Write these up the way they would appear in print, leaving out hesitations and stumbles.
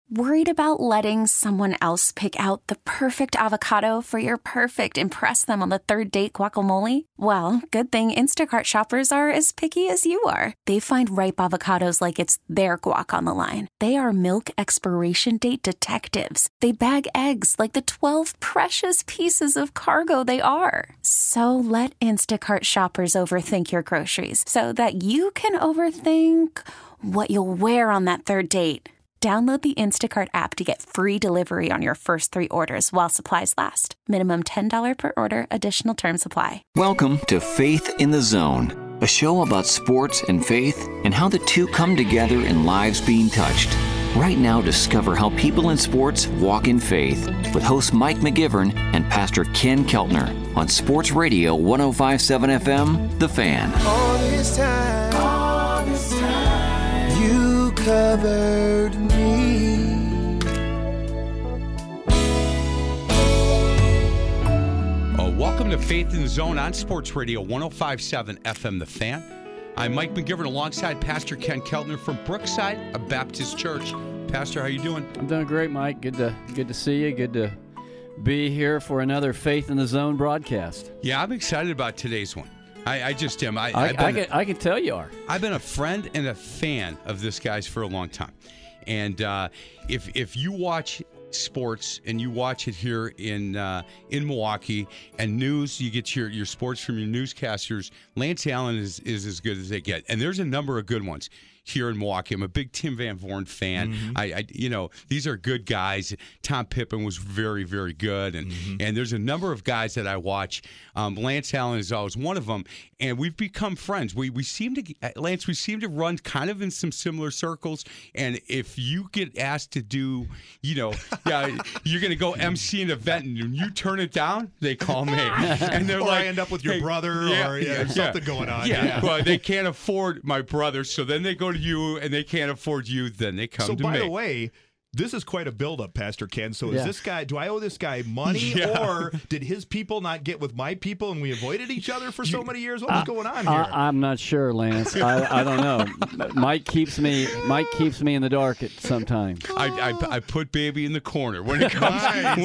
Worried about letting someone else pick out the perfect avocado for your perfect impress them on the third date guacamole? Well, good thing Instacart shoppers are as picky as you are. They find ripe avocados like it's their guac on the line. They are milk expiration date detectives. They bag eggs like the 12 precious pieces of cargo they are. So let Instacart shoppers overthink your groceries so that you can overthink what you'll wear on that third date. Download the Instacart app to get free delivery on your first 3 orders while supplies last. Minimum $10 per order. Additional terms apply. Welcome to Faith in the Zone, a show about sports and faith and how the two come together in lives being touched. Right now, discover how people in sports walk in faith with host Mike McGivern and Pastor Ken Keltner on Sports Radio 105.7 FM, The Fan. All this time, you covered me. Welcome to Faith in the Zone on Sports Radio 105.7 FM, The Fan. I'm Mike McGivern alongside Pastor Ken Keltner from Brookside, a Baptist church. Pastor, how you doing? I'm doing great, Mike. Good to see you. Good to be here for another Faith in the Zone broadcast. Yeah, I'm excited about today's one. I just am. I can tell you are. I've been a friend and a fan of this guy's for a long time. And if you watch sports and you watch it here in Milwaukee and news, you get your sports from your newscasters, Lance Allen is as good as they get. And there's a number of good ones here in Milwaukee. I'm a big Tim Van Voorn fan. Mm-hmm. These are good guys. Tom Pippen was very, very good. And and there's a number of guys that I watch. Lance Allen is always one of them. And we've become friends. We seem to run kind of in some similar circles. And if you get asked to do, you're going to go MC an event and you turn it down, they call me. And they're I end up with your brother or something going on. Yeah. Well, they can't afford my brother, so then they go to you, and they can't afford you, then they come to me. So, by the way, this is quite a build-up, Pastor Ken. So is this guy, do I owe this guy money, or did his people not get with my people and we avoided each other for so many years? What was going on here? I'm not sure, Lance. I don't know. Mike keeps me in the dark at some time. I put baby in the corner when it comes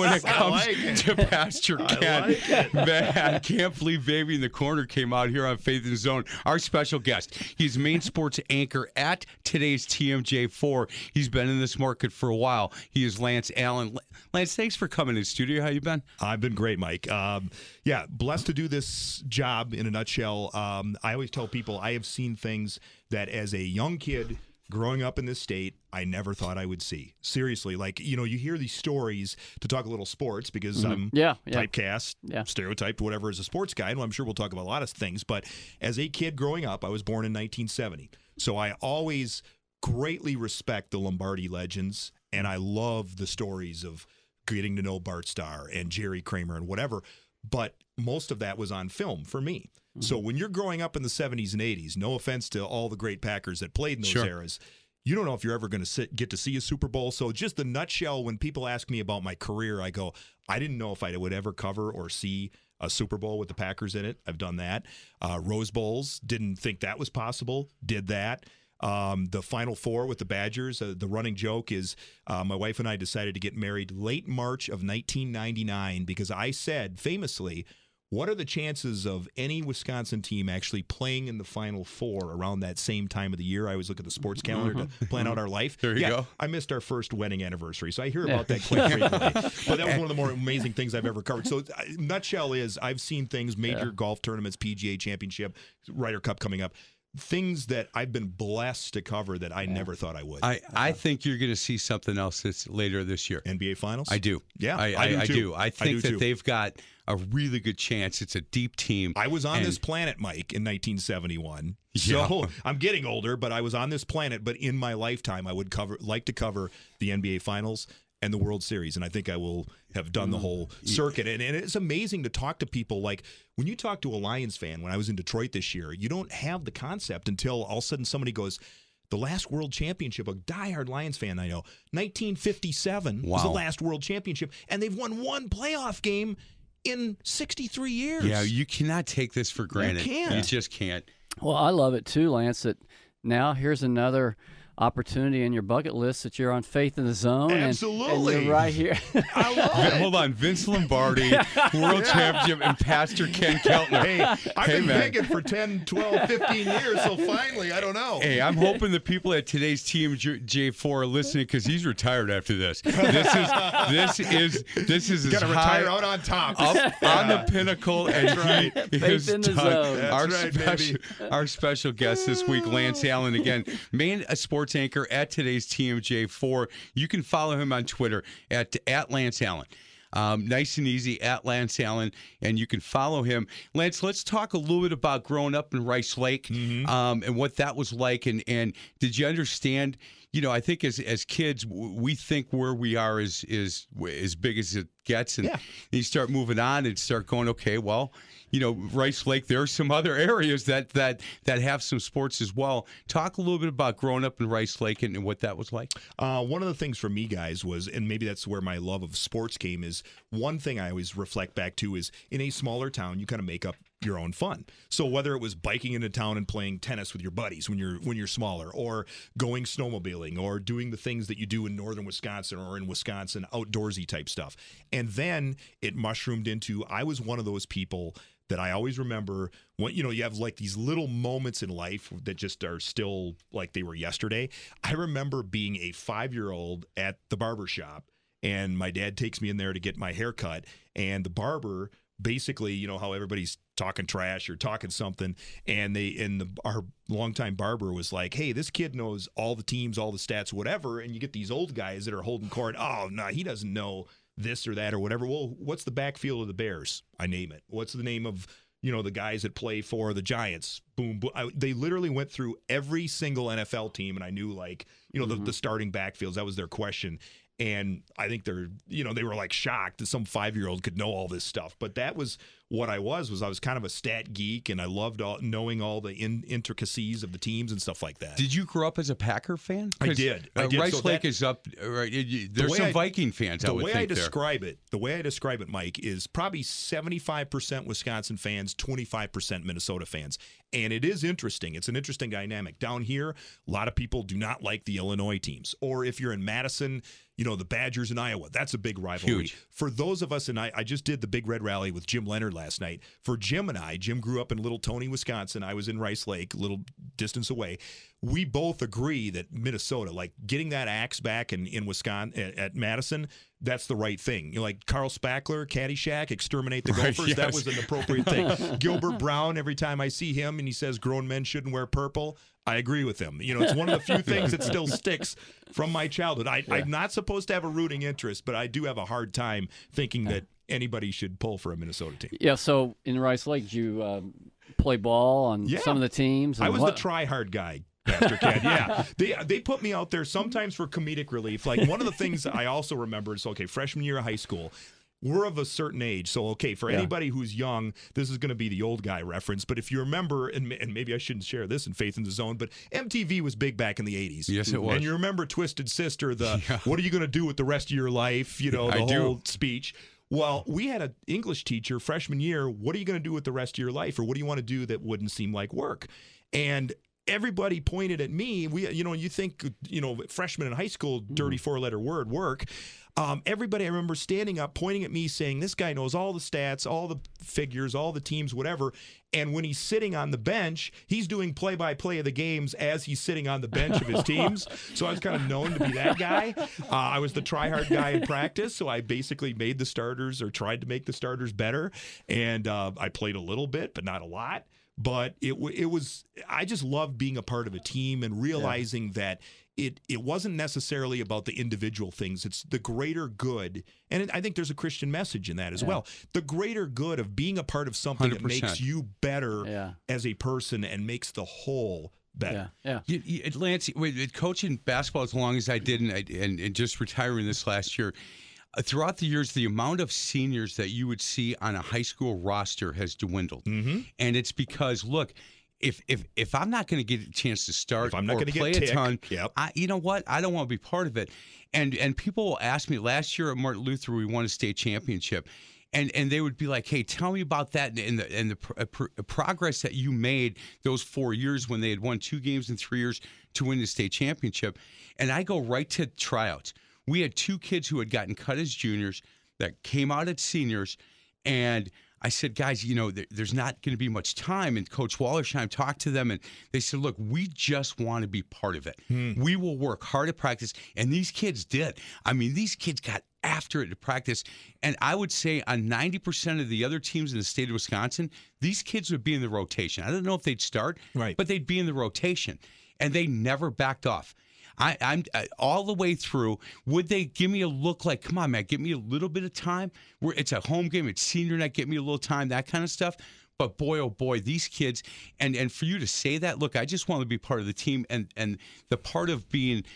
to Pastor Ken. Man, I can't believe baby in the corner came out here on Faith in the Zone. Our special guest. He's main sports anchor at today's TMJ4. He's been in this market for a while. He is Lance Allen. Lance, thanks for coming in the studio. How you been? I've been great, Mike. Blessed to do this job in a nutshell. I always tell people I have seen things that as a young kid growing up in this state, I never thought I would see. Seriously, you hear these stories to talk a little sports because I'm typecast, stereotyped, whatever, as a sports guy. And I'm sure we'll talk about a lot of things. But as a kid growing up, I was born in 1970. So I always greatly respect the Lombardi legends, and I love the stories of getting to know Bart Starr and Jerry Kramer and whatever, but most of that was on film for me. Mm-hmm. So when you're growing up in the 70s and 80s, no offense to all the great Packers that played in those eras, you don't know if you're ever going to get to see a Super Bowl. So just the nutshell, when people ask me about my career, I go, I didn't know if I would ever cover or see a Super Bowl with the Packers in it. I've done that. Rose Bowls, didn't think that was possible, did that. The Final Four with the Badgers, the running joke is my wife and I decided to get married late March of 1999 because I said famously, what are the chances of any Wisconsin team actually playing in the Final Four around that same time of the year? I always look at the sports calendar to plan out our life. There you go. I missed our first wedding anniversary, so I hear about that quite frequently. But that was one of the more amazing things I've ever covered. So nutshell is I've seen things, major golf tournaments, PGA Championship, Ryder Cup coming up. Things that I've been blessed to cover that I never thought I would. I think you're going to see something else that's later this year. NBA Finals? I do. Yeah, I do. I think that too. they've got a really good chance. It's a deep team. I was on this planet, Mike, in 1971. So I'm getting older, but I was on this planet. But in my lifetime, I would like to cover the NBA Finals and the World Series, and I think I will have done the whole circuit. And it's amazing to talk to people. Like, when you talk to a Lions fan, when I was in Detroit this year, you don't have the concept until all of a sudden somebody goes, the last World Championship, a diehard Lions fan I know, 1957 was the last World Championship, and they've won one playoff game in 63 years. Yeah, you cannot take this for granted. You can't. You just can't. Well, I love it too, Lance, that now here's another opportunity in your bucket list that you're on Faith in the Zone. Absolutely. And you're right here. I love it. Hold on, Vince Lombardi, world championship, and Pastor Ken Keltner. Hey, I've been man. thinking for 10, 12, 15 years, so finally, I don't know. Hey, I'm hoping the people at today's TMJ4 are listening because he's retired after this. This is as Got to high retire out on top. up on the pinnacle, and he Faith is in the done. zone. That's Our special guest this week, Lance Allen, again, main sports anchor at today's TMJ4. You can follow him on Twitter at Lance Allen. Nice and easy, at Lance Allen, and you can follow him. Lance, let's talk a little bit about growing up in Rice Lake, and what that was like, and did you understand? You know, I think as kids, we think where we are is as big as it gets, and you start moving on and start going, okay, well, you know, Rice Lake, there are some other areas that have some sports as well. Talk a little bit about growing up in Rice Lake and what that was like. One of the things for me, guys, was, and maybe that's where my love of sports came, is one thing I always reflect back to is in a smaller town, you kind of make up your own fun. So whether it was biking into town and playing tennis with your buddies when you're smaller, or going snowmobiling, or doing the things that you do in northern Wisconsin or in Wisconsin, outdoorsy type stuff. And then it mushroomed into, I was one of those people that I always remember when, you have like these little moments in life that just are still like they were yesterday. I remember being a 5-year-old at the barber shop, and my dad takes me in there to get my hair cut, and the barber basically, you know how everybody's talking trash or talking something, and our longtime barber was like, hey, this kid knows all the teams, all the stats, whatever, and you get these old guys that are holding court. Oh, no, he doesn't know this or that or whatever. Well, what's the backfield of the Bears? I name it. What's the name of, the guys that play for the Giants? Boom, boom. They literally went through every single NFL team, and I knew, like, the starting backfields. That was their question. And I think they were like shocked that some 5-year-old could know all this stuff. But that was what I was kind of a stat geek, and I loved knowing all the intricacies of the teams and stuff like that. Did you grow up as a Packer fan? I did. Rice Lake is up. Right, there's some Viking fans. I would think the way I describe it, Mike, is probably 75% Wisconsin fans, 25% Minnesota fans. And it is interesting. It's an interesting dynamic. Down here, a lot of people do not like the Illinois teams. Or if you're in Madison, the Badgers in Iowa. That's a big rivalry. Huge. For those of us, and I just did the Big Red Rally with Jim Leonard last night. For Jim and I, Jim grew up in Little Tony, Wisconsin. I was in Rice Lake, a little distance away. We both agree that Minnesota, like getting that axe back in Wisconsin at Madison, that's the right thing. Like Carl Spackler, Caddyshack, exterminate the Gophers. Yes. That was an appropriate thing. Gilbert Brown, every time I see him and he says grown men shouldn't wear purple, I agree with him. It's one of the few things that still sticks from my childhood. I'm not supposed to have a rooting interest, but I do have a hard time thinking that anybody should pull for a Minnesota team. Yeah, so in Rice Lake, you play ball on some of the teams? I was the try-hard guy. Pastor Ken, yeah. They put me out there sometimes for comedic relief. Like, one of the things I also remember is, freshman year of high school, we're of a certain age. So, for anybody who's young, this is going to be the old guy reference. But if you remember, and maybe I shouldn't share this in Faith in the Zone, but MTV was big back in the 80s. Yes, it was. And you remember Twisted Sister, what are you going to do with the rest of your life, the whole speech. Well, we had an English teacher freshman year. What are you going to do with the rest of your life? Or what do you want to do that wouldn't seem like work? And everybody pointed at me. You think, freshman in high school, dirty 4-letter word, work. Everybody, I remember standing up, pointing at me, saying, this guy knows all the stats, all the figures, all the teams, whatever. And when he's sitting on the bench, he's doing play-by-play of the games as he's sitting on the bench of his teams. So I was kind of known to be that guy. I was the try-hard guy in practice, so I basically made the starters, or tried to make the starters better. And I played a little bit, but not a lot. But it was, I just loved being a part of a team and realizing that it wasn't necessarily about the individual things. It's the greater good. And I think there's a Christian message in that as well. The greater good of being a part of something 100%. That makes you better as a person and makes the whole better. Lance, coaching basketball as long as I did and just retiring this last year, throughout the years, the amount of seniors that you would see on a high school roster has dwindled. Mm-hmm. And it's because, look, if I'm not going to get a chance to start if I'm not or play a ton, you know what? I don't want to be part of it. And people will ask me, last year at Martin Luther, we won a state championship. And they would be like, hey, tell me about that and the progress that you made those 4 years when they had won 2 games in 3 years. to win the state championship. And I go right to tryouts. We had 2 kids who had gotten cut as juniors that came out as seniors, and I said, guys, there's not going to be much time. And Coach Wallersheim talked to them, and they said, look, we just want to be part of it. We will work hard at practice. And these kids did. I mean, these kids got after it to practice. And I would say on 90% of the other teams in the state of Wisconsin, these kids would be in the rotation. I don't know if they'd start, but they'd be in the rotation. And they never backed off. I'm all the way through. Would they give me a look like, come on, man, give me a little bit of time? It's a home game, it's senior night, get me a little time, that kind of stuff. But boy, oh boy, these kids, and for you to say that, look, I just want to be part of the team, and the part of being,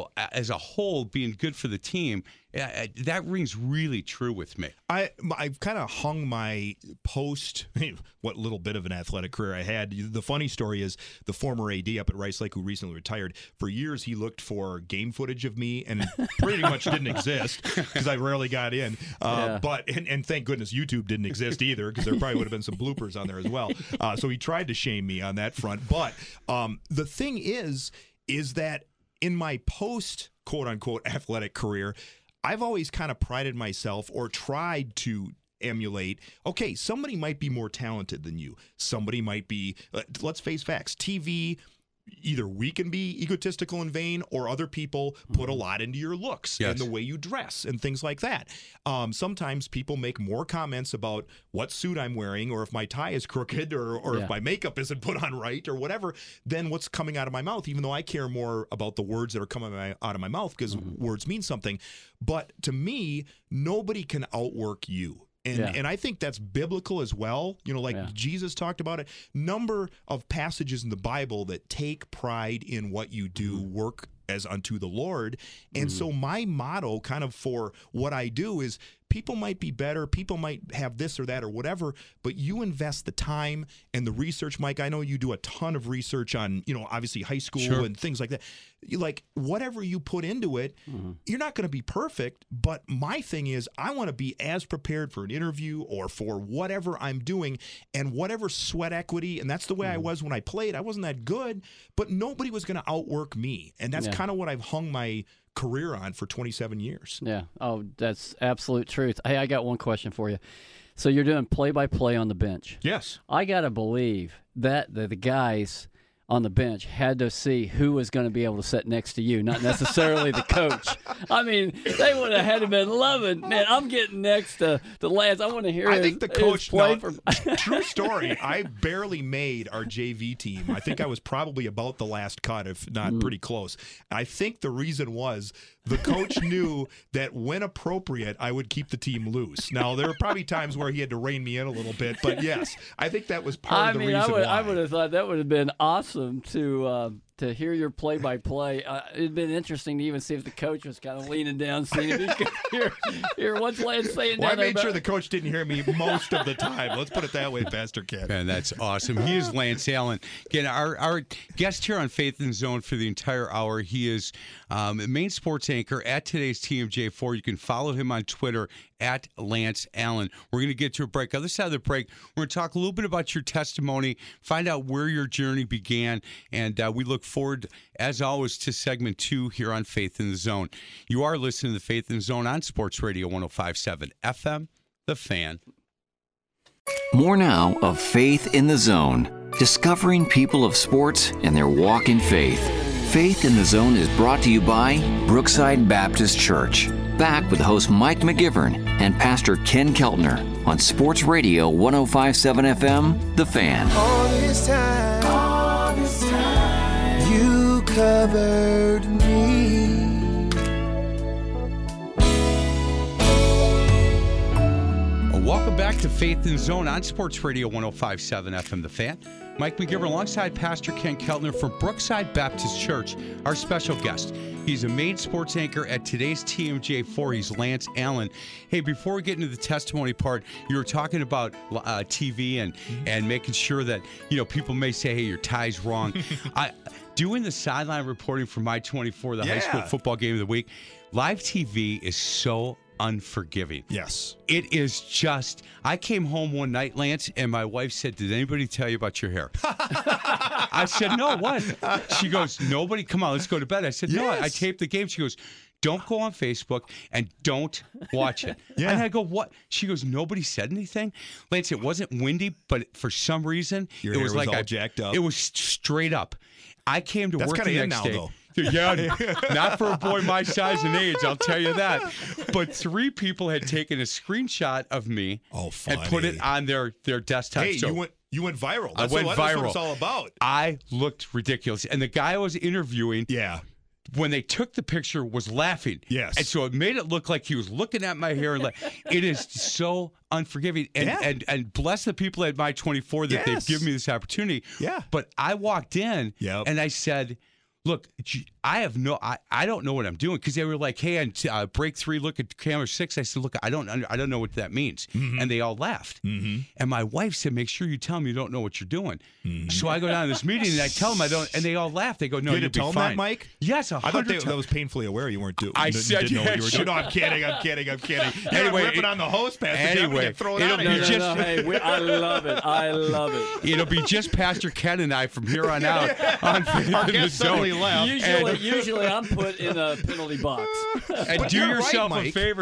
as a whole, being good for the team, that rings really true with me. I've kind of hung my post, what little bit of an athletic career I had. The funny story is the former AD up at Rice Lake, who recently retired, for years he looked for game footage of me and pretty much didn't exist because I rarely got in. But thank goodness YouTube didn't exist either, because there probably would have been some bloopers on there as well. So he tried to shame me on that front. But the thing is that in my post quote-unquote athletic career, I've always kind of prided myself or tried to emulate, okay, somebody might be more talented than you. Somebody might be, let's face facts, TV, either we can be egotistical and vain, or other people put a lot into your looks and the way you dress and things like that. Sometimes people make more comments about what suit I'm wearing, or if my tie is crooked, or if my makeup isn't put on right, or whatever, than what's coming out of my mouth, even though I care more about the words that are coming out of my mouth, because words mean something. But to me, nobody can outwork you. And I think that's biblical as well. Jesus talked about it. Number of passages in the Bible that take pride in what you do, work as unto the Lord. And so my motto kind of for what I do is, people might be better, people might have this or that or whatever, but you invest the time and the research. Mike, I know you do a ton of research on, obviously high school and things like that. Whatever you put into it, you're not going to be perfect, but my thing is, I want to be as prepared for an interview or for whatever I'm doing, and whatever sweat equity, and that's the way I was when I played. I wasn't that good, but nobody was going to outwork me, and that's kind of what I've hung my career on for 27 years. Yeah. Oh, that's absolute truth. Hey, I got one question for you. So you're doing play-by-play on the bench. Yes. I got to believe that the guys on the bench had to see who was going to be able to sit next to you, not necessarily the coach. I mean, they would have had to been loving, man, I'm getting next to the lads. I want to hear I think the coach, play true story, I barely made our JV team. I think I was probably about the last cut, if not pretty close. I think the reason was the coach knew that when appropriate, I would keep the team loose. Now, there were probably times where he had to rein me in a little bit, but yes, I think that was part of the reason why. I would have thought that would have been awesome to hear your play-by-play. It'd been interesting to even see if the coach was kind of leaning down, seeing if he could hear what's Lance saying. Well, I made sure the coach didn't hear me most of the time. Let's put it that way, Pastor Ken. Man, that's awesome. He is Lance Allen. Again, our guest here on Faith in the Zone for the entire hour. He is main sports anchor at today's TMJ4. You can follow him on Twitter at Lance Allen. We're going to get to a break. Other side of the break, we're going to talk a little bit about your testimony, find out where your journey began, and we look forward, as always, to segment 2 here on Faith in the Zone. You are listening to the Faith in the Zone on Sports Radio 105.7 FM, The Fan. More now of Faith in the Zone, discovering people of sports and their walk in faith. Faith in the Zone is brought to you by Brookside Baptist Church. Back with host Mike McGivern and Pastor Ken Keltner on Sports Radio 105.7 FM, The Fan. All this time, you covered me. Welcome back to Faith in the Zone on Sports Radio 105.7 FM, The Fan. Mike McGivern alongside Pastor Ken Keltner from Brookside Baptist Church, our special guest. He's a main sports anchor at today's TMJ4. He's Lance Allen. Hey, before we get into the testimony part, you were talking about TV and making sure that, people may say, hey, your tie's wrong. Doing the sideline reporting for My 24, the high school football game of the week, live TV is so unforgiving. Yes. It is just, I came home one night, Lance, and my wife said, did anybody tell you about your hair? I said, no, what? She goes, nobody, come on, let's go to bed. I said, no, I taped the game. She goes, don't go on Facebook and don't watch it. Yeah. And I go, what? She goes, nobody said anything? Lance, it wasn't windy, but for some reason, Your it hair was was like all jacked up. It was straight up. I came to That's work kinda the in next now, day. though. Yeah, not for a boy my size and age, I'll tell you that. But 3 people had taken a screenshot of me and put it on their desktop. Hey, So you went viral. I went that's viral. what it's all about. I looked ridiculous. And the guy I was interviewing, Yeah. when they took the picture, was laughing. Yes. And so it made it look like he was looking at my hair. And it is so unforgiving. And bless the people at My 24 that they've given me this opportunity. Yeah. But I walked in and I said, look, I don't know what I'm doing, because they were like, hey, on break 3, look at camera 6. I said, look, I don't know what that means. Mm-hmm. And they all laughed. Mm-hmm. And my wife said, make sure you tell them you don't know what you're doing. Mm-hmm. So I go down to this meeting and I tell them I don't, and they all laugh. They go, no, You you'll had be to tell fine. them that, Mike? Yes, 100 I thought times. that was painfully aware you weren't doing. I said, didn't know what you were yeah, doing. No, I'm kidding. Anyway, ripping on the host pass. anyway, throw it it'll out be of here. just- Hey, I love it. I love it. It'll be just Pastor Ken and I from here on out on Faith Our in the guest suddenly Zone. left. Usually I'm put in a penalty box. And But do you're right, yourself a Mike. favor.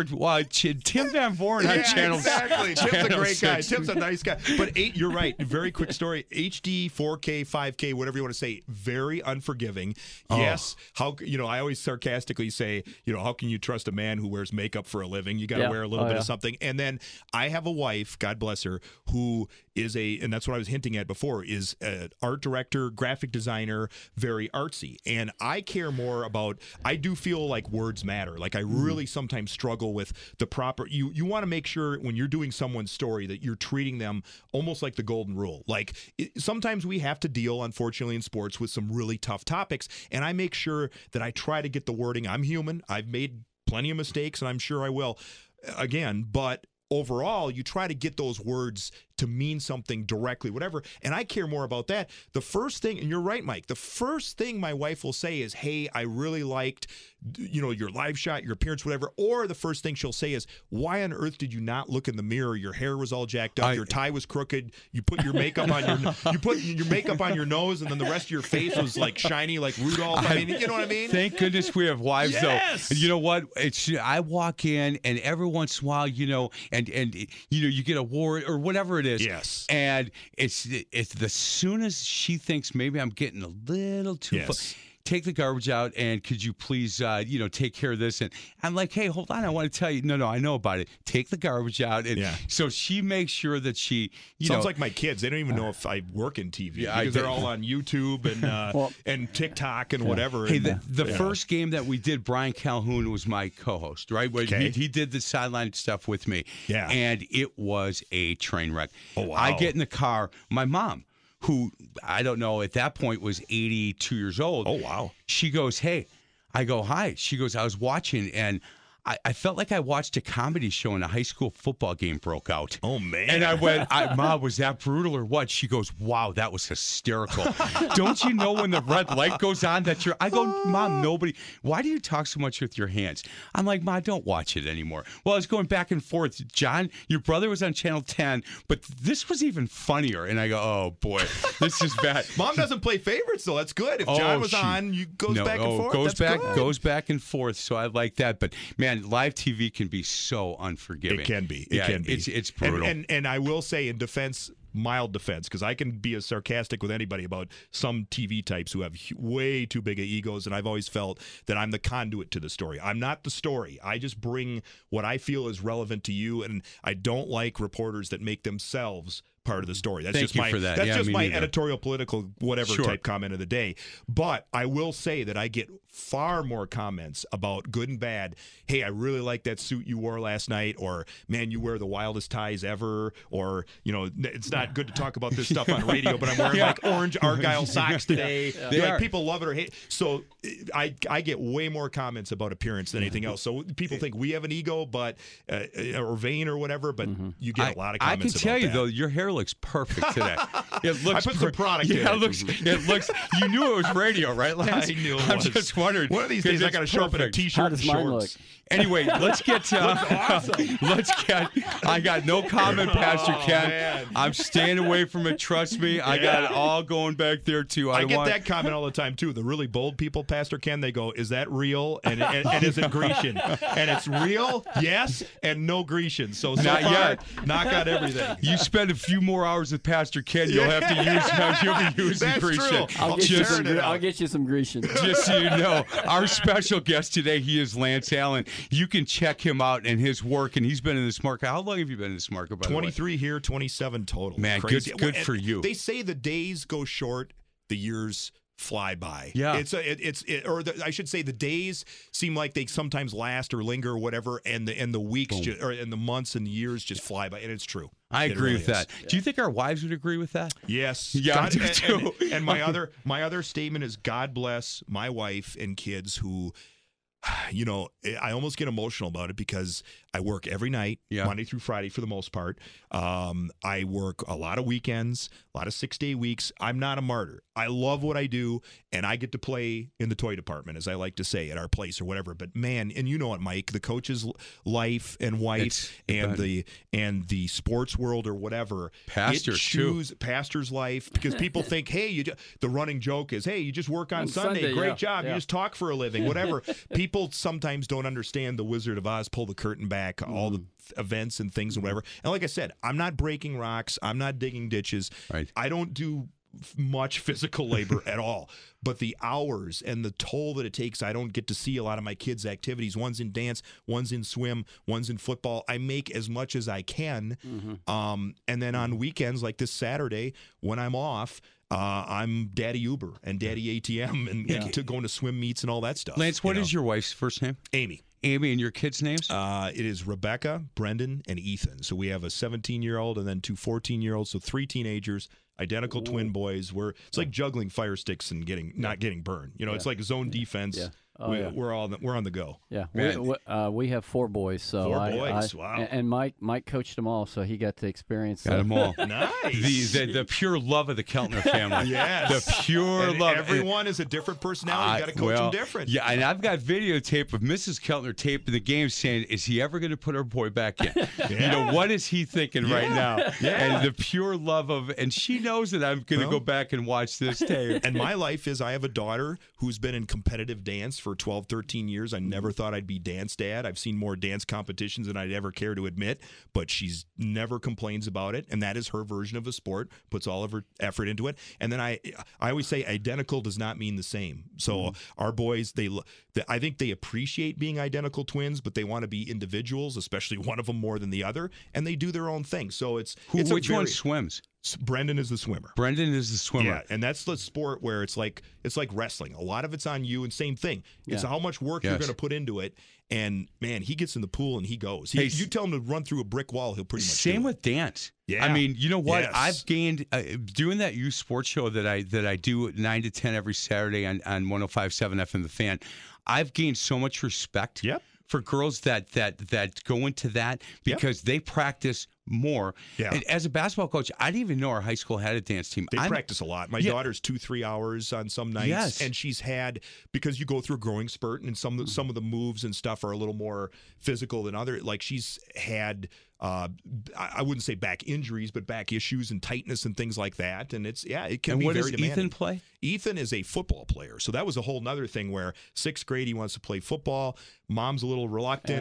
Tim Van Voren on Channel exactly. Tim's a Channel great guy. 6. Tim's a nice guy. But you're right. Very quick story. HD, 4K, 5K, whatever you want to say. Very unforgiving. Yes. I always sarcastically say, how can you trust a man who wears makeup for a living? You got to wear a little bit of something. And then I have a wife, God bless her, who is and that's what I was hinting at before, is an art director, graphic designer, very artsy. And I care more about, I do feel like words matter. Like I really sometimes struggle with the proper, you want to make sure when you're doing someone's story that you're treating them almost like the golden rule. Like sometimes we have to deal, unfortunately, in sports with some really tough topics. And I make sure that I try to get the wording. I'm human. I've made plenty of mistakes, and I'm sure I will again, but overall, you try to get those words to mean something directly, whatever. And I care more about that. The first thing, and you're right, Mike, the first thing my wife will say is, hey, I really liked, your live shot, your appearance, whatever. Or the first thing she'll say is, why on earth did you not look in the mirror? Your hair was all jacked up. Your tie was crooked. You put your makeup on your makeup on your nose, and then the rest of your face was like shiny, like Rudolph. I mean, you know what I mean? Thank goodness we have wives, Yes! though. And you know what? I walk in, and every once in a while, and you get a award or whatever it is. Yes. And it's the soon as she thinks maybe I'm getting a little too take the garbage out, and could you please take care of this? And I'm like, hey, hold on, I want to tell you. No, I know about it. Take the garbage out. And so she makes sure that she Sounds like my kids. They don't even know if I work in TV because they're all on YouTube and TikTok and whatever. Hey, and, the first game that we did, Brian Calhoun was my co-host, right? He did the sideline stuff with me. Yeah. And it was a train wreck. Oh, wow. I get in the car. My mom, who I don't know at that point was 82 years old. Oh, wow. She goes, hey. I go, hi. She goes, I was watching, and I felt like I watched a comedy show and a high school football game broke out. Oh, man. And I went, Mom, was that brutal or what? She goes, wow, that was hysterical. Don't you know when the red light goes on that you're... I go, Mom, nobody... Why do you talk so much with your hands? I'm like, Mom, don't watch it anymore. Well, I was going back and forth. John, your brother was on Channel 10, but this was even funnier. And I go, oh, boy, this is bad. Mom doesn't play favorites, though. That's good. If John was on, goes back and forth. Goes back and forth. So I like that. But, man, live TV can be so unforgiving. It can be. It's brutal. And I will say in defense, mild defense, because I can be as sarcastic with anybody about some TV types who have way too big of egos, and I've always felt that I'm the conduit to the story. I'm not the story. I just bring what I feel is relevant to you, and I don't like reporters that make themselves part of the story. That's Thank just you my for that. that's Yeah, just me my neither. editorial, political, whatever Sure. type comment of the day. But I will say that I get far more comments about good and bad. Hey, I really like that suit you wore last night, or man, you wear the wildest ties ever, or it's not good to talk about this stuff on radio, but I'm wearing like orange Argyle socks today. People love it or hate. So I get way more comments about appearance than anything else. So people think we have an ego, but or vain or whatever. But you get a lot of comments. I can tell about you that. though, your hair looks perfect today. It looks I put some product in Yeah, it. it looks. You knew it was radio, right, Lance? I knew it I'm was. just wondering. One of these 'cause days, I it's got to show up in a perfect. T-shirt How and does mine look? shorts. Anyway, let's get. I got no comment, Pastor Ken. man. I'm staying away from it. Trust me, I got it all going back there too. I get want, that comment all the time too. The really bold people, Pastor Ken, they go, "Is that real? And is it Grecian? And it's real, yes, and no Grecian. So Not far, yet. knock out everything. You spend a few more hours with Pastor Ken, you'll have to use. You'll be using That's Grecian. true. I'll get, you Just- some, turn it I'll out. get you some Grecian. Just so you know, our special guest today, he is Lance Allen. You can check him out and his work, and he's been in this market. How long have you been in this market, by the way? 23 here, 27 total. Man, Crazy. good And for you. They say the days go short, the years fly by. Yeah. I should say the days seem like they sometimes last or linger or whatever, and the weeks and the months and years just fly by, and it's true. I It agree really with is. that. Do you think our wives would agree with that? Yes. Yeah, I do and, too. and my other statement is God bless my wife and kids who, you know, I almost get emotional about it because I work every night, Monday through Friday for the most part. I work a lot of weekends, a lot of 6-day weeks. I'm not a martyr. I love what I do, and I get to play in the toy department, as I like to say, at our place or whatever. But man, and you know it, Mike, the coach's life and wife and the sports world or whatever. Pastors, pastor's life, because people think, hey, the running joke is, hey, you just work on Sunday. Great job. yeah. You just talk for a living, whatever. People sometimes don't understand the Wizard of Oz, pull the curtain back, all the events and things and whatever. And like I said, I'm not breaking rocks. I'm not digging ditches. Right. I don't do much physical labor at all, but the hours and the toll that it takes, I don't get to see a lot of my kids' activities. One's in dance, one's in swim, one's in football. I make as much as I can. And then on weekends like this Saturday when I'm off, I'm Daddy Uber and Daddy ATM and to going to swim meets and all that stuff. Lance, what is your wife's first name? Amy. Amy, and your kids' names? It is Rebecca, Brendan, and Ethan. So we have a 17-year-old and then 2 14-year-olds, so 3 teenagers, identical twin boys. It's like juggling fire sticks and not getting burned. You know, it's like zone defense. Yeah. We're on the go. Yeah, Man. we have 4 boys. So 4 boys, wow. And Mike coached them all, so he got to experience. Got them all. Nice. The pure love of the Keltner family. Yes. The pure And love. everyone is a different personality. You got to coach them different. Yeah, and I've got videotape of Mrs. Keltner taping the game saying, is he ever going to put her boy back in? You know, what is he thinking right now? Yeah. And the pure love of, and she knows that I'm going to go back and watch this tape. And my life is I have a daughter who's been in competitive dance for 12, 13 years. I never thought I'd be dance dad. I've seen more dance competitions than I'd ever care to admit, but she's never complains about it. And that is her version of a sport, puts all of her effort into it. And then I always say identical does not mean the same. So our boys, I think they appreciate being identical twins, but they want to be individuals, especially one of them more than the other. And they do their own thing. So Which one swims? Brendan is the swimmer. Brendan is the swimmer. Yeah, and that's the sport where it's like wrestling. A lot of it's on you, and same thing. It's how much work you're going to put into it. And man, he gets in the pool and he goes. You tell him to run through a brick wall, he'll pretty much. Same do with dance. Yeah. I mean, you know what? Yes. I've gained doing that youth sports show that I do 9 to 10 every Saturday on 105.7 FM The Fan. I've gained so much respect. Yep. For girls that go into that because they practice more. Yeah. And as a basketball coach, I didn't even know our high school had a dance team. They practice a lot. My daughter's 2-3 hours on some nights, and she's had, because you go through a growing spurt, and some of the moves and stuff are a little more physical than other. Like she's had. I wouldn't say back injuries, but back issues and tightness and things like that. And it can be very demanding. And what does Ethan play? Ethan is a football player. So that was a whole nother thing where 6th grade, he wants to play football. Mom's a little reluctant.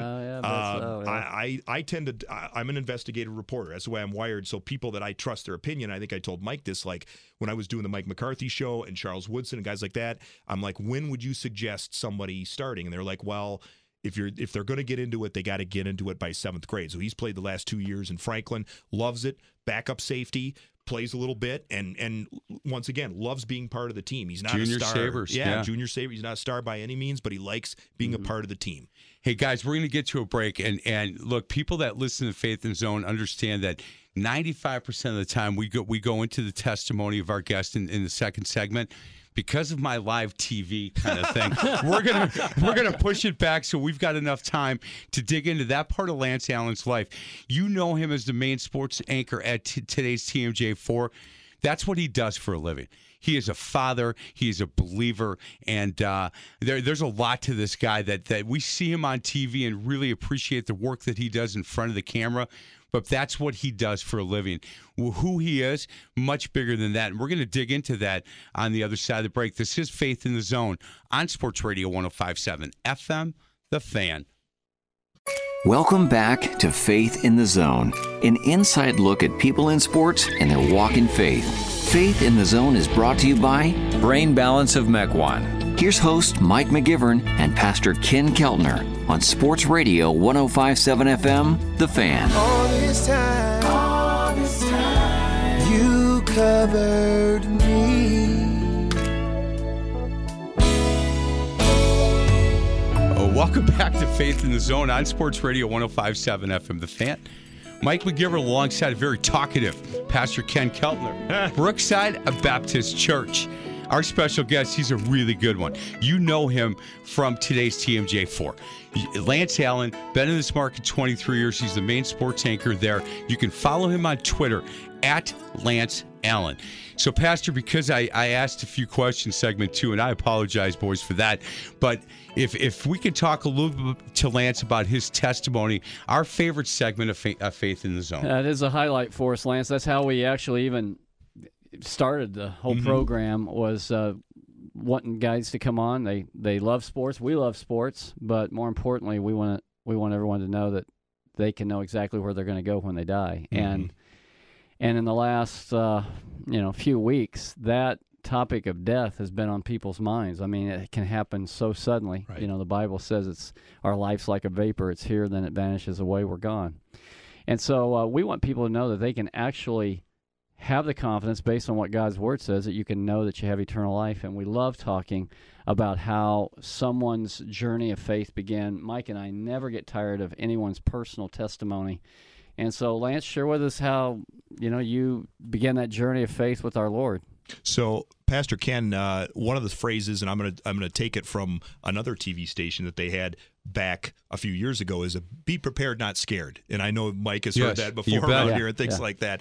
I tend to, I'm an investigative reporter. That's the way I'm wired. So people that I trust their opinion, I think I told Mike this, like when I was doing the Mike McCarthy show and Charles Woodson and guys like that, I'm like, when would you suggest somebody starting? And they're like, well, if they're going to get into it, they got to get into it by 7th grade. So he's played the last 2 years in Franklin, loves it, backup safety, plays a little bit, and once again, loves being part of the team. He's not Junior a star. Sabres, Junior Sabres. He's not a star by any means, but he likes being a part of the team. Hey, guys, we're going to get to a break. And look, people that listen to Faith and Zone understand that 95% of the time we go into the testimony of our guest in the second segment. because of my live TV kind of thing, we're gonna push it back so we've got enough time to dig into that part of Lance Allen's life. You know him as the main sports anchor at today's TMJ4. That's what he does for a living. He is a father. He is a believer. And there's a lot to this guy that we see him on TV and really appreciate the work that he does in front of the camera. But that's what he does for a living. Who he is, much bigger than that. And we're going to dig into that on the other side of the break. This is Faith in the Zone on Sports Radio 105.7 FM, The Fan. Welcome back to Faith in the Zone, an inside look at people in sports and their walk in faith. Faith in the Zone is brought to you by Brain Balance of Mequon. Here's host Mike McGivern and Pastor Ken Keltner on Sports Radio 105.7 FM, The Fan. All this time, you covered me. Welcome back to Faith in the Zone on Sports Radio 105.7 FM, The Fan. Mike McGivern alongside a very talkative Pastor Ken Keltner. Brookside Baptist Church. Our special guest, he's a really good one. You know him from today's TMJ4. Lance Allen, been in this market 23 years. He's the main sports anchor there. You can follow him on Twitter at Lance Allen. So, Pastor, because I asked a few questions segment 2, and I apologize, boys, for that, but if we could talk a little bit to Lance about his testimony, our favorite segment of Faith in the Zone. That is a highlight for us, Lance. That's how we actually even started the whole program, was wanting guys to come on. They love sports. We love sports, but more importantly, we want everyone to know that they can know exactly where they're going to go when they die. And in the last few weeks, that topic of death has been on people's minds. I mean, it can happen so suddenly. Right. The Bible says our life's like a vapor. It's here, then it vanishes away. We're gone. And so we want people to know that they can actually have the confidence based on what God's Word says that you can know that you have eternal life. And we love talking about how someone's journey of faith began. Mike and I never get tired of anyone's personal testimony. And so, Lance, share with us how, you began that journey of faith with our Lord. So, Pastor Ken, one of the phrases, and I'm gonna take it from another TV station that they had back a few years ago, is be prepared, not scared. And I know Mike has heard that before around here and things like that.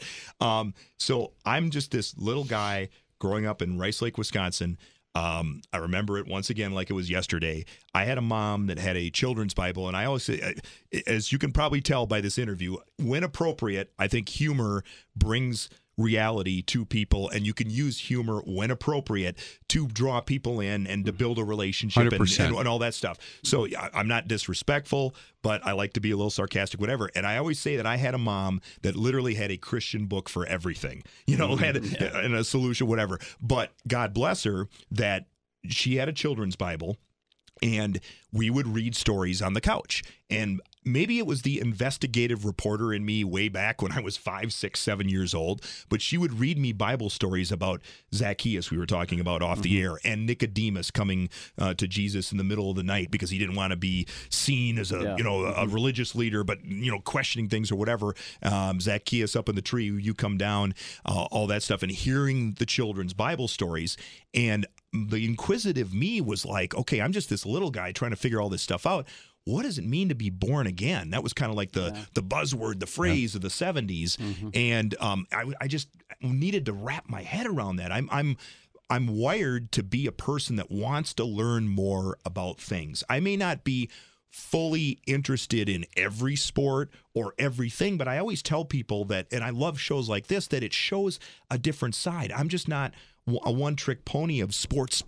So I'm just this little guy growing up in Rice Lake, Wisconsin. I remember it once again like it was yesterday. I had a mom that had a children's Bible, and I always say, as you can probably tell by this interview, when appropriate, I think humor brings reality to people, and you can use humor when appropriate to draw people in and to build a relationship and all that stuff. So I'm not disrespectful, but I like to be a little sarcastic, whatever. And I always say that I had a mom that literally had a Christian book for everything, had and a solution, whatever. But God bless her that she had a children's Bible, and we would read stories on the couch. And maybe it was the investigative reporter in me way back when I was 5, 6, 7 years old, but she would read me Bible stories about Zacchaeus, we were talking about off the air, and Nicodemus coming to Jesus in the middle of the night because he didn't want to be seen as a religious leader, but questioning things or whatever. Zacchaeus up in the tree, you come down, all that stuff, and hearing the children's Bible stories. And the inquisitive me was like, okay, I'm just this little guy trying to figure all this stuff out. What does it mean to be born again? That was kind of like the buzzword, the phrase of the 70s. And I just needed to wrap my head around that. I'm wired to be a person that wants to learn more about things. I may not be fully interested in every sport or everything, but I always tell people that, and I love shows like this, that it shows a different side. I'm just not a one-trick pony of sports.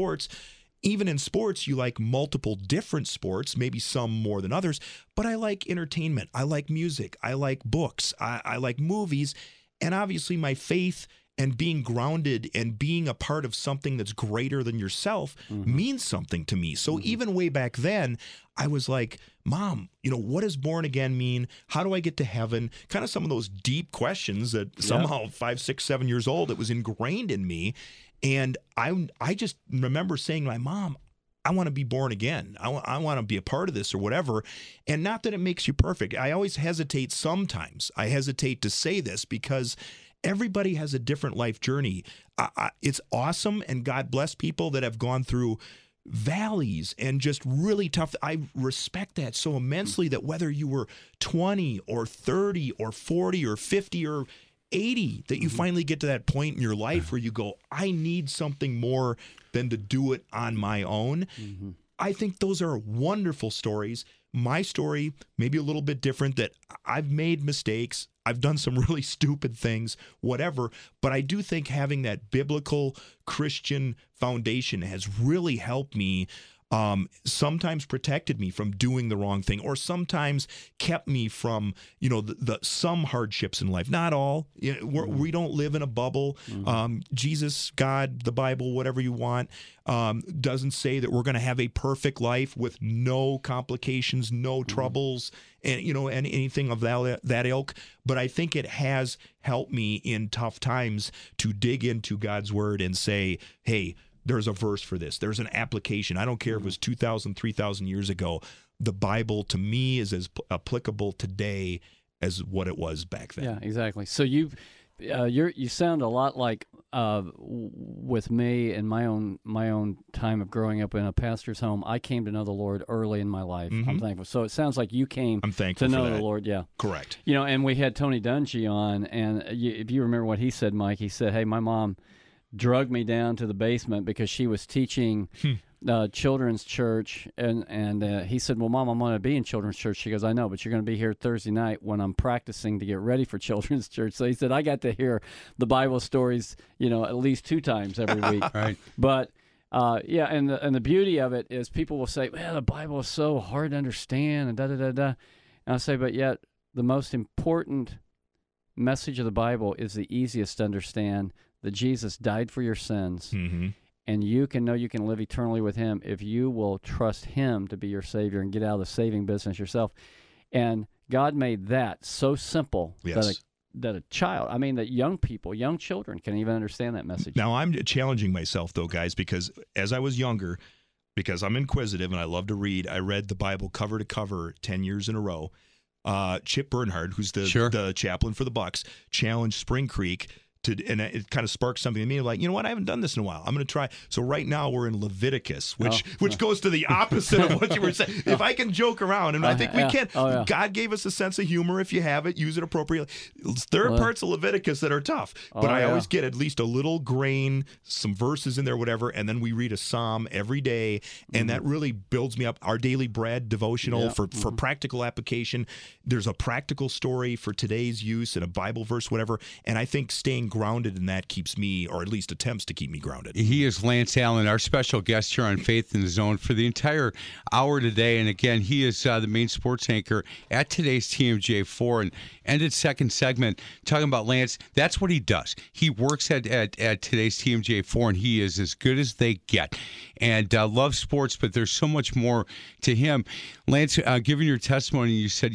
Even in sports, you like multiple different sports, maybe some more than others, but I like entertainment. I like music. I like books. I like movies. And obviously my faith and being grounded and being a part of something that's greater than yourself means something to me. So even way back then, I was like, Mom, what does born again mean? How do I get to heaven? Kind of some of those deep questions that somehow 5, 6, 7 years old, it was ingrained in me. And I just remember saying to my mom, I want to be born again. I want to be a part of this or whatever. And not that it makes you perfect. I always hesitate sometimes. I hesitate to say this because everybody has a different life journey. It's awesome, and God bless people that have gone through valleys and just really tough. I respect that so immensely, that whether you were 20 or 30 or 40 or 50 or 80, that you finally get to that point in your life where you go, I need something more than to do it on my own. I think those are wonderful stories. My story, maybe a little bit different, that I've made mistakes. I've done some really stupid things, whatever. But I do think having that biblical Christian foundation has really helped me, sometimes protected me from doing the wrong thing, or sometimes kept me from, the some hardships in life. Not all. We don't live in a bubble. Jesus, God, the Bible, whatever you want, doesn't say that we're going to have a perfect life with no complications, no troubles, and and anything of that ilk. But I think it has helped me in tough times to dig into God's word and say, hey, there's a verse for this. There's an application. I don't care if it was 2,000, 3,000 years ago. The Bible, to me, is as applicable today as what it was back then. Yeah, exactly. So you sound a lot like with me and my own time of growing up in a pastor's home. I came to know the Lord early in my life. I'm thankful. So it sounds like you came to know the Lord. Yeah, correct. And we had Tony Dungy on, and if you remember what he said, Mike, he said, "Hey, my mom drugged me down to the basement because she was teaching children's church, and he said, well, Mom, I'm going to be in children's church. She goes, I know, but you're going to be here Thursday night when I'm practicing to get ready for children's church. So he said, I got to hear the Bible stories, at least 2 times every week. Right. But and the beauty of it is people will say, well, the Bible is so hard to understand, and da-da-da-da. And I say, but yet the most important message of the Bible is the easiest to understand, that Jesus died for your sins, and you can know you can live eternally with him if you will trust him to be your Savior and get out of the saving business yourself. And God made that so simple that a child, that young children can even understand that message. Now, I'm challenging myself, though, guys, because as I was younger, because I'm inquisitive and I love to read, I read the Bible cover to cover 10 years in a row. Chip Bernhard, who's the chaplain for the Bucks, challenged Spring Creek and it kind of sparked something in me, like, you know what, I haven't done this in a while. I'm going to try. So right now we're in Leviticus, which goes to the opposite of what you were saying. If I can joke around, and I think we can. God gave us a sense of humor. If you have it, use it appropriately. There are parts of Leviticus that are tough, but I always get at least a little grain, some verses in there, whatever, and then we read a psalm every day, and that really builds me up. Our Daily Bread devotional for practical application. There's a practical story for today's use and a Bible verse, whatever, and I think staying grounded in that keeps me, or at least attempts to keep me grounded. He is Lance Allen, our special guest here on Faith in the Zone for the entire hour today. And again, he is the main sports anchor at today's TMJ4 and ended second segment talking about Lance. That's what he does. He works at today's TMJ4, and he is as good as they get. And loves sports, but there's so much more to him. Lance, given your testimony, you said,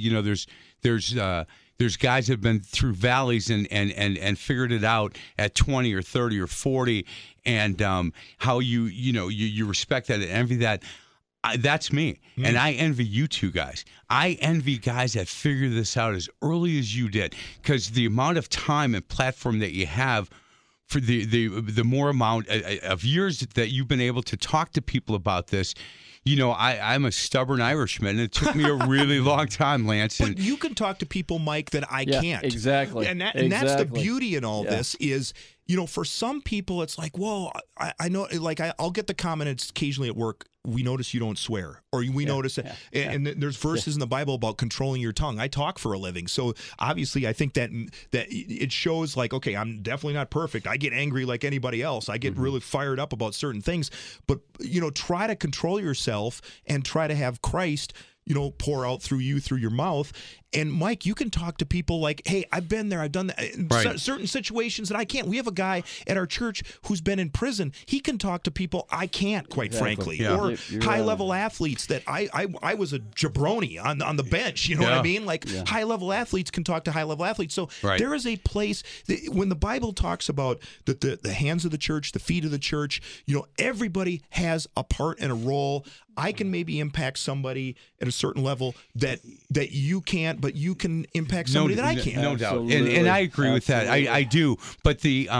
there's guys that have been through valleys and figured it out at 20 or 30 or 40, and how you respect that and envy that. That's me, and I envy you two guys. I envy guys that figure this out as early as you did, because the amount of time and platform that you have, for the more amount of years that you've been able to talk to people about this. I'm a stubborn Irishman, and it took me a really long time, Lance. But you can talk to people, Mike, that I can't. Exactly. And that's the beauty in all this is, for some people, it's like, well, I know, like, I'll get the comment occasionally at work, we notice you don't swear, or we notice that, and there's verses in the Bible about controlling your tongue. I talk for a living, so obviously I think that it shows, like, okay, I'm definitely not perfect. I get angry like anybody else. I get really fired up about certain things, but try to control yourself and try to have Christ pour out through you, through your mouth. And Mike, you can talk to people like, hey, I've been there, I've done that. Right. Certain situations that I can't. We have a guy at our church who's been in prison. He can talk to people I can't, quite frankly. Yeah. Or high-level athletes that I was a jabroni on the bench. You know what I mean? Like, high-level athletes can talk to high-level athletes. So there is a place when the Bible talks about the hands of the church, the feet of the church, everybody has a part and a role. I can maybe impact somebody at a certain level that you can't, but you can impact somebody that I can't. No doubt, and I agree with that. I do, but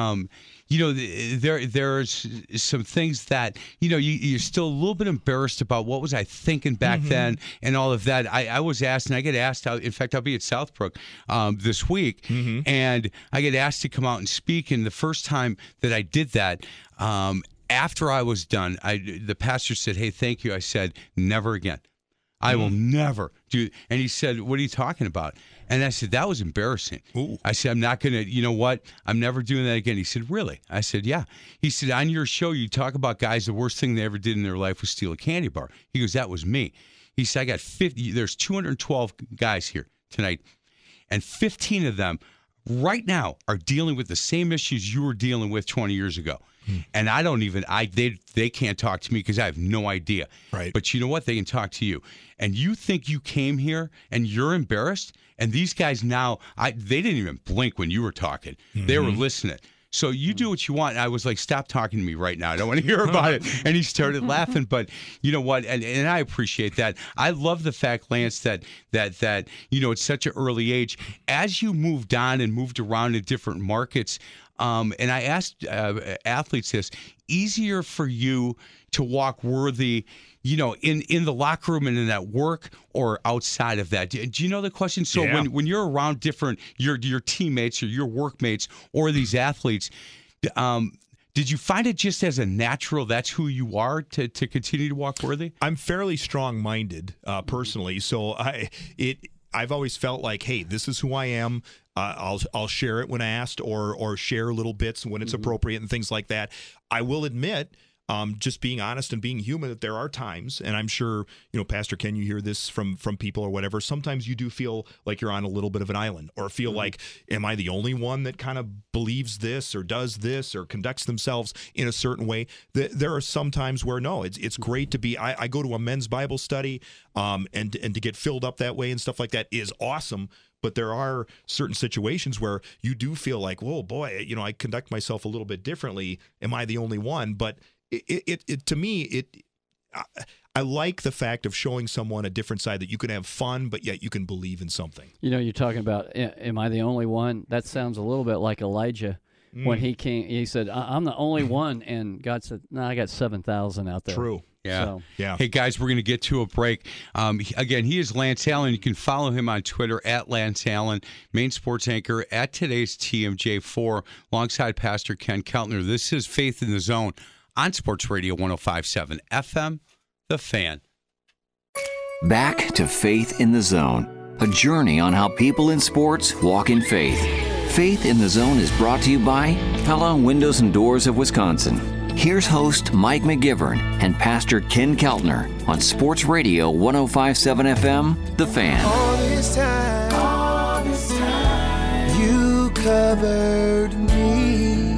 there's some things that you're still a little bit embarrassed about. What was I thinking back then, and all of that. I was asked, and I get asked out. In fact, I'll be at Southbrook this week, and I get asked to come out and speak. And the first time that I did that. After I was done, the pastor said, "Hey, thank you." I said, "Never again. I will never do." And he said, "What are you talking about?" And I said, "That was embarrassing." Ooh. I said, "I'm not going to, you know what? I'm never doing that again." He said, "Really?" I said, "Yeah." He said, "On your show, you talk about guys, the worst thing they ever did in their life was steal a candy bar." He goes, "That was me." He said, "I got 50, there's 212 guys here tonight, and 15 of them right now are dealing with the same issues you were dealing with 20 years ago. And I don't even, they can't talk to me because I have no idea. Right. But you know what? They can talk to you. And you think you came here and you're embarrassed? And these guys now, they didn't even blink when you were talking. They were listening. So you do what you want. And I was like, "Stop talking to me right now. I don't want to hear about it." And he started laughing. But you know what? And I appreciate that. I love the fact, Lance, that at such an early age, as you moved on and moved around in different markets, and I asked athletes this, easier for you to walk worthy, in the locker room and in that work or outside of that? Do you know the question? So when you're around different, your teammates or your workmates or these athletes, did you find it just as a natural, that's who you are to continue to walk worthy? I'm fairly strong-minded personally, so I've always felt like, hey, this is who I am. I'll share it when asked, or share little bits when it's appropriate and things like that. I will admit, just being honest and being human, that there are times, and I'm sure, Pastor Ken, you hear this from people or whatever, sometimes you do feel like you're on a little bit of an island, or feel like, am I the only one that kind of believes this or does this or conducts themselves in a certain way? There are some times where, no, it's great to be, I go to a men's Bible study, and to get filled up that way and stuff like that is awesome. But there are certain situations where you do feel like, whoa, boy, I conduct myself a little bit differently. Am I the only one? But to me, I like the fact of showing someone a different side, that you can have fun, but yet you can believe in something. You're talking about, am I the only one? That sounds a little bit like Elijah. When he came, he said, "I'm the only one," and God said, "No, I got 7,000 out there." True. Yeah. So. Yeah. Hey, guys, we're going to get to a break. Again, he is Lance Allen. You can follow him on Twitter at Lance Allen, main sports anchor at today's TMJ4, alongside Pastor Ken Keltner. This is Faith in the Zone on Sports Radio 105.7 FM, The Fan. Back to Faith in the Zone, a journey on how people in sports walk in faith. Faith in the Zone is brought to you by Pella Windows and Doors of Wisconsin. Here's host Mike McGivern and Pastor Ken Keltner on Sports Radio 105.7 FM, The Fan. All this time, you covered me.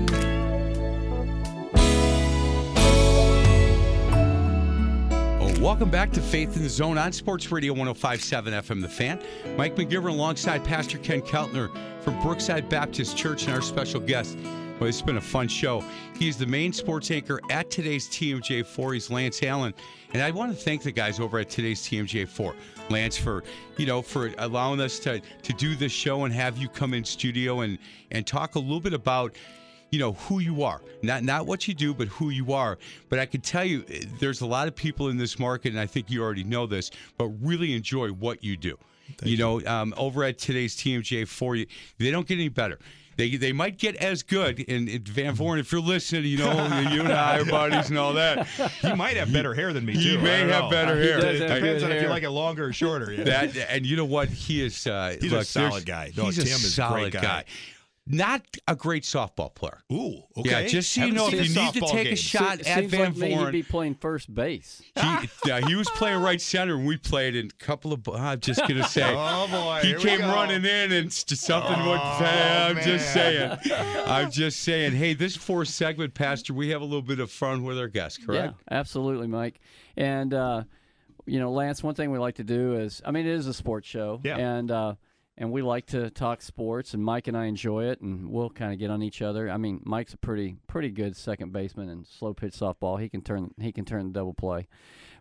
Welcome back to Faith in the Zone on Sports Radio 105.7 FM, The Fan. Mike McGivern alongside Pastor Ken Keltner from Brookside Baptist Church and our special guest. Well, it's been a fun show. He's the main sports anchor at today's TMJ4. He's Lance Allen. And I want to thank the guys over at today's TMJ4. Lance, for allowing us to do this show and have you come in studio and talk a little bit about who you are, not what you do, but who you are. But I can tell you, there's a lot of people in this market, and I think you already know this, but really enjoy what you do. Over at today's TMJ4, they don't get any better. They might get as good in Van Voorn. If you're listening, you and I are buddies and all that. He might have better hair than me, too. He may have better hair. It depends on if you like it longer or shorter. And you know what? He is he's a solid guy. No, he's Tim a is solid a great guy. Not a great softball player. Ooh, okay. Yeah, just so you know, if you need to take a shot at Van Voorn, Voorn, he'd be playing first base. He was playing right center, and we played in a couple of. I'm just gonna say, oh boy, he came running in, and something went. I'm just saying. Hey, this fourth segment, Pastor, we have a little bit of fun with our guests, correct? Yeah, absolutely, Mike. And Lance, one thing we like to do is, it is a sports show, and we like to talk sports, and Mike and I enjoy it, and we'll kind of get on each other. Mike's a pretty good second baseman in slow pitch softball. He can turn the double play,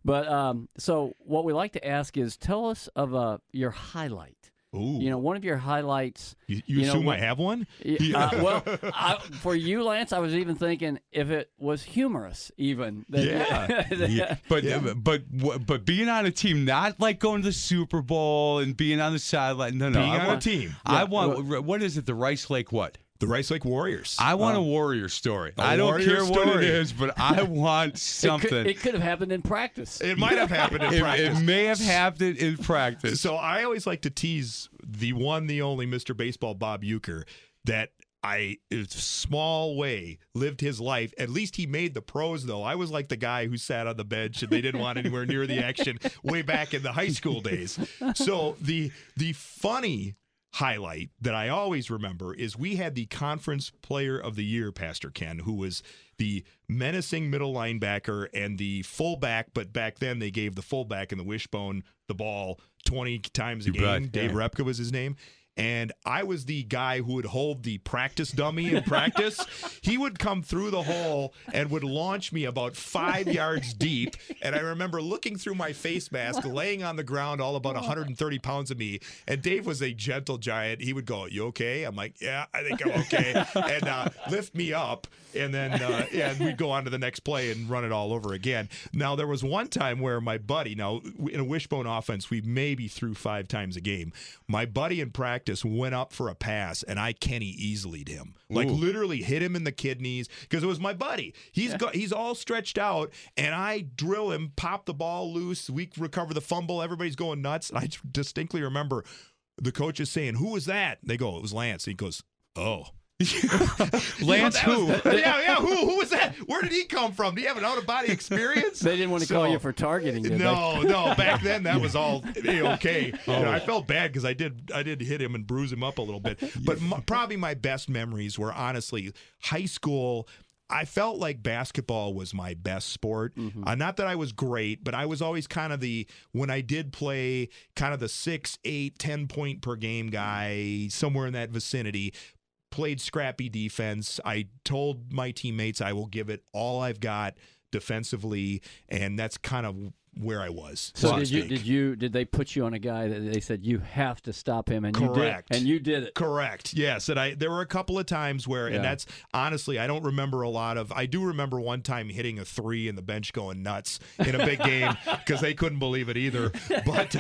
But so what we like to ask is, tell us of your highlight. Ooh. You know, one of your highlights. You assume I have one? Well, for you, Lance, I was even thinking if it was humorous, even. Yeah. But being on a team, not like going to the Super Bowl and being on the sideline. No. Being on a team. I want, what is it, the Rice Lake what? The Rice Lake Warriors. I want a Warrior story. I don't Warrior care what story. it is, but I want something. It could have happened in practice. It might have happened in practice. It may have happened in practice. So I always like to tease the one, the only Mr. Baseball, Bob Uecker, that in a small way, lived his life. At least he made the pros, though. I was like the guy who sat on the bench and they didn't want anywhere near the action way back in the high school days. So the funny highlight that I always remember is we had the Conference Player of the Year, Pastor Ken, who was the menacing middle linebacker and the fullback, but back then they gave the fullback in the wishbone the ball 20 times a game. Dave Repka was his name. And I was the guy who would hold the practice dummy in practice. He would come through the hole and would launch me about 5 yards deep. And I remember looking through my face mask, laying on the ground, all about 130 pounds of me. And Dave was a gentle giant. He would go, "You okay?" I'm like, "Yeah, I think I'm okay." And lift me up. And then and we'd go on to the next play and run it all over again. Now, there was one time where my buddy, now in a wishbone offense, we maybe threw 5 times a game. My buddy in practice went up for a pass, and I Kenny easily him. Like, literally hit him in the kidneys, because it was my buddy. He's all stretched out, and I drill him, pop the ball loose. We recover the fumble. Everybody's going nuts. And I distinctly remember the coaches saying, "Who was that?" They go, "It was Lance." And he goes, "Oh." Lance who? Yeah, who was that? Where did he come from? Do you have an out-of-body experience? They didn't want to call you for targeting, did they? No. Back then, that was all okay. You know, I felt bad because I did hit him and bruise him up a little bit. But probably my best memories were, honestly, high school. I felt like basketball was my best sport. Not that I was great, but I was always kind of when I did play, kind of the 6, 8, 10 point per game guy, somewhere in that vicinity. Played scrappy defense. I told my teammates I will give it all I've got defensively, and that's kind of where I was. So did they put you on a guy that they said you have to stop him, and Correct. you did, and you did it? Correct. Yes, and there were a couple of times where, and that's honestly, I don't remember a lot of. I do remember one time hitting a 3 and the bench going nuts in a big game because they couldn't believe it either. But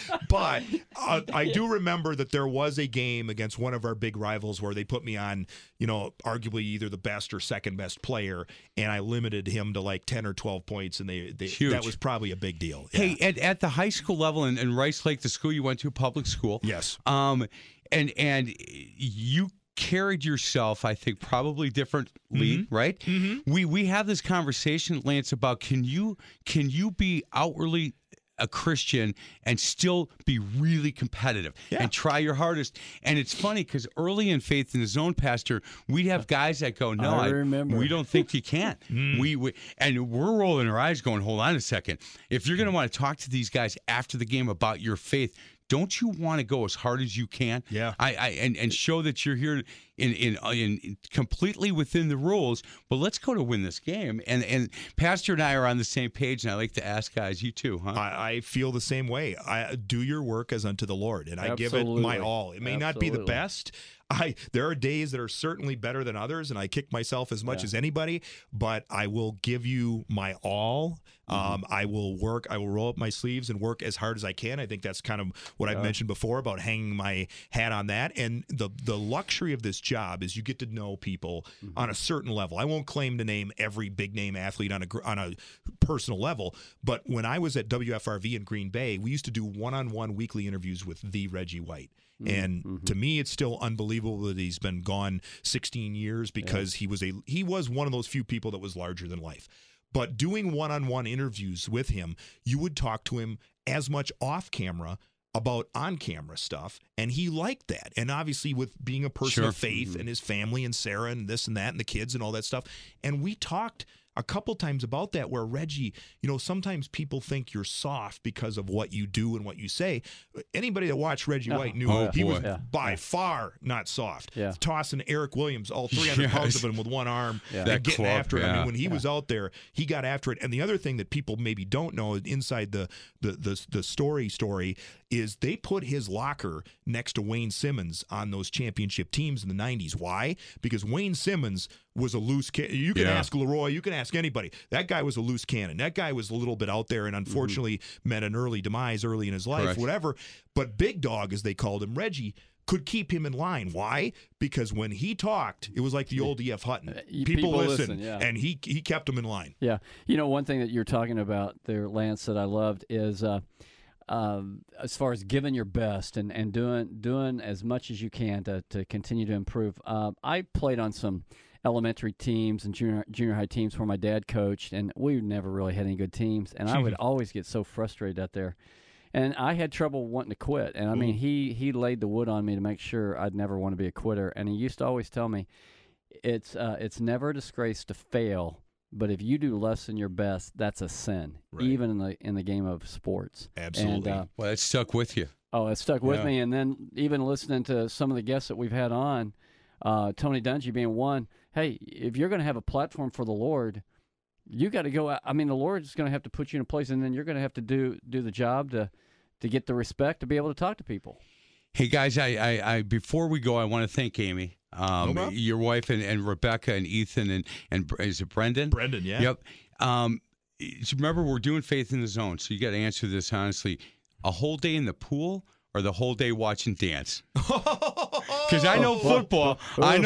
I do remember that there was a game against one of our big rivals where they put me on, arguably either the best or second best player, and I limited him to like 10 or 12 points, and that was probably a big deal. Yeah. Hey, at the high school level in Rice Lake, the school you went to, public school. Yes. And you carried yourself, I think, probably differently, right? We have this conversation, Lance, about can you be outwardly a Christian and still be really competitive and try your hardest. And it's funny because early in Faith in the Zone, Pastor, we'd have guys that go, "No, I remember. We don't think you can." And we're rolling our eyes going, "Hold on a second. If you're going to want to talk to these guys after the game about your faith, don't you want to go as hard as you can? Yeah. And show that you're here in completely within the rules. But let's go to win this game." And Pastor and I are on the same page. And I like to ask guys, you too, huh? I feel the same way. I do your work as unto the Lord, and I give it my all. It may not be the best. There are days that are certainly better than others, and I kick myself as much as anybody, but I will give you my all. I will work. I will roll up my sleeves and work as hard as I can. I think that's kind of what I've mentioned before about hanging my hat on that. And the luxury of this job is you get to know people on a certain level. I won't claim to name every big name athlete on a personal level, but when I was at WFRV in Green Bay, we used to do one-on-one weekly interviews with the Reggie White. And to me, it's still unbelievable that he's been gone 16 years because he was one of those few people that was larger than life. But doing one-on-one interviews with him, you would talk to him as much off camera about on-camera stuff, and he liked that. And obviously with being a person of faith and his family and Sarah and this and that and the kids and all that stuff, and we talked a couple times about that where Reggie, sometimes people think you're soft because of what you do and what you say. Anybody that watched Reggie White knew he was by far not soft. Yeah. Tossing Eric Williams, all 300 pounds of him with one arm, and That getting club, after it. I yeah. mean, when he was out there, he got after it. And the other thing that people maybe don't know inside the story is they put his locker next to Wayne Simmons on those championship teams in the 90s. Why? Because Wayne Simmons was a loose cannon. You can ask Leroy, you can ask anybody. That guy was a loose cannon. That guy was a little bit out there and unfortunately met an early demise early in his life, Correct. whatever. But Big Dog, as they called him, Reggie, could keep him in line. Why? Because when he talked, it was like the old E.F. Hutton. People listened, and he kept him in line. Yeah. One thing that you're talking about there, Lance, that I loved is as far as giving your best and doing as much as you can to continue to improve. I played on some elementary teams and junior high teams where my dad coached, and we never really had any good teams, and I would always get so frustrated out there. And I had trouble wanting to quit. And, I mean, he laid the wood on me to make sure I'd never want to be a quitter. And he used to always tell me, it's never a disgrace to fail, but if you do less than your best, that's a sin, even in the game of sports. Absolutely. And, Well, it stuck with you. Oh, it stuck with me. And then even listening to some of the guests that we've had on, Tony Dungy being one, hey, if you're going to have a platform for the Lord, you got to go out. I mean, the Lord's going to have to put you in a place, and then you're going to have to do the job to get the respect to be able to talk to people. Hey guys, I before we go, I want to thank Amy, your wife, and Rebecca and Ethan and is it Brendan? Brendan, yeah. Yep. Remember, we're doing Faith in the Zone, so you got to answer this honestly. A whole day in the pool or the whole day watching dance? Because I know football.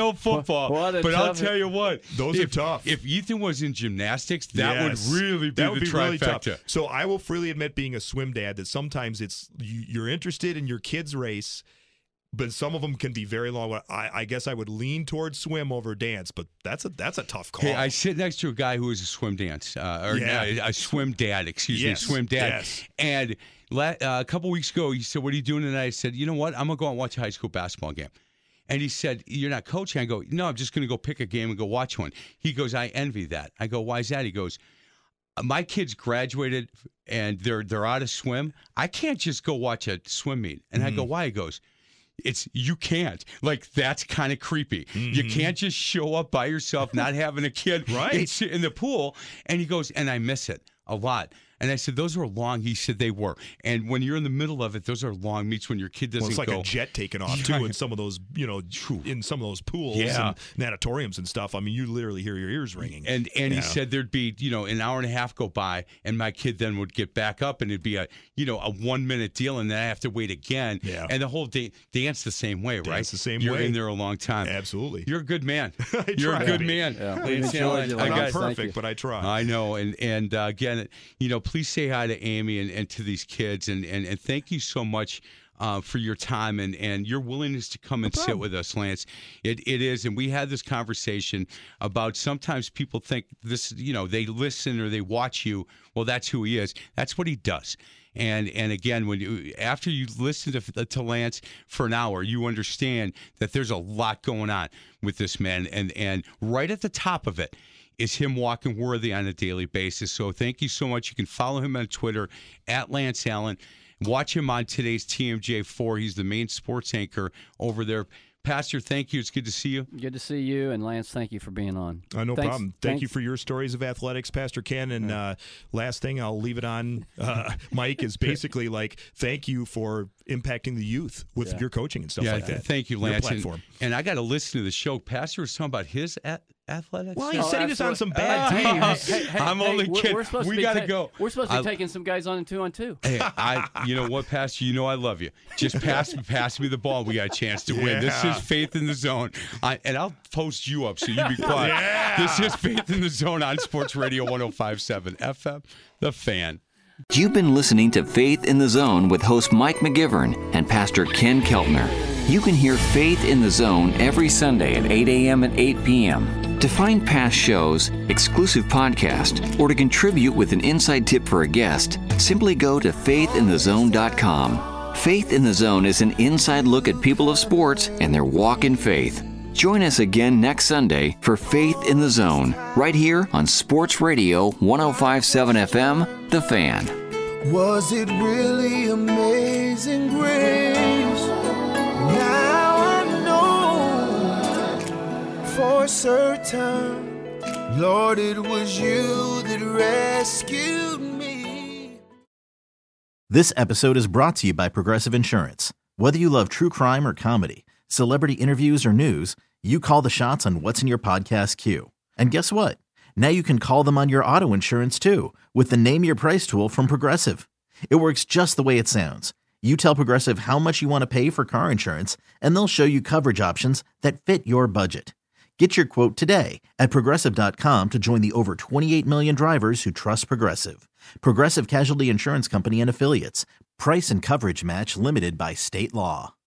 But I'll tell you what. Those are tough. If Ethan was in gymnastics, that would really be the trifecta. Really tough. So I will freely admit, being a swim dad, that sometimes you're interested in your kid's race, but some of them can be very long. I guess I would lean towards swim over dance, but that's a tough call. Hey, I sit next to a guy who is a swim dance, a swim dad, swim dad. Yes. And a couple weeks ago, he said, "What are you doing tonight?" I said, "You know what? I'm going to go out and watch a high school basketball game." And he said, "You're not coaching?" I go, "No, I'm just going to go pick a game and go watch one." He goes, "I envy that." I go, "Why is that?" He goes, "My kids graduated and they're out of swim. I can't just go watch a swim meet." And I go, "Why?" He goes, you can't. Like, that's kind of creepy. You can't just show up by yourself, not having a kid, and sit in the pool." And he goes, "And I miss it a lot." And I said, "Those were long." He said, "They were." And when you're in the middle of it, those are long meets when your kid doesn't go. Well, it's like a jet taking off, too, in some of those, in some of those pools and natatoriums and stuff. I mean, you literally hear your ears ringing. And he said there'd be, an hour and a half go by, and my kid then would get back up, and it'd be a 1 minute deal, and then I have to wait again. Yeah. And the whole day, dance the same way, right? Dance the same You're way. You're in there a long time. Absolutely. You're a good man. You're a good man. Yeah. Lance Allen, I'm not perfect, but I try. I know. And again, please say hi to Amy and to these kids, and thank you so much for your time and your willingness to come and sit with us, Lance. It is, and we had this conversation about sometimes people think this, they listen or they watch you. Well, that's who he is. That's what he does. And again, after you listen to Lance for an hour, you understand that there's a lot going on with this man, and right at the top of it is him walking worthy on a daily basis. So thank you so much. You can follow him on Twitter at Lance Allen. Watch him on today's TMJ4. He's the main sports anchor over there. Pastor, thank you. It's good to see you. Good to see you. And Lance, thank you for being on. No problem. Thank you for your stories of athletics, Pastor Ken. And last thing, I'll leave it on, Mike, is basically like, thank you for impacting the youth with your coaching and stuff like that. Thank you, Lance. Your platform. And I got to listen to the show. Pastor was talking about his athletics. Well, he said he was on some bad teams. I'm only kidding. We got to go. We're supposed to be taking some guys on in 2-on-2. Hey, you know what, Pastor? I love you. Just pass me the ball. We got a chance to win. This is Faith in the Zone. And I'll post you up so you be quiet. This is Faith in the Zone on Sports Radio 105.7 FM, The Fan. You've been listening to Faith in the Zone with host Mike McGivern and Pastor Ken Keltner. You can hear Faith in the Zone every Sunday at 8 a.m. and 8 p.m. To find past shows, exclusive podcast, or to contribute with an inside tip for a guest, simply go to faithinthezone.com. Faith in the Zone is an inside look at people of sports and their walk in faith. Join us again next Sunday for Faith in the Zone, right here on Sports Radio 105.7 FM, The Fan. Was it really amazing grace? Now I know for certain, Lord, it was you that rescued me. This episode is brought to you by Progressive Insurance. Whether you love true crime or comedy, celebrity interviews or news, you call the shots on what's in your podcast queue. And guess what? Now you can call them on your auto insurance too with the Name Your Price tool from Progressive. It works just the way it sounds. You tell Progressive how much you want to pay for car insurance, and they'll show you coverage options that fit your budget. Get your quote today at Progressive.com to join the over 28 million drivers who trust Progressive. Progressive Casualty Insurance Company and Affiliates. Price and coverage match limited by state law.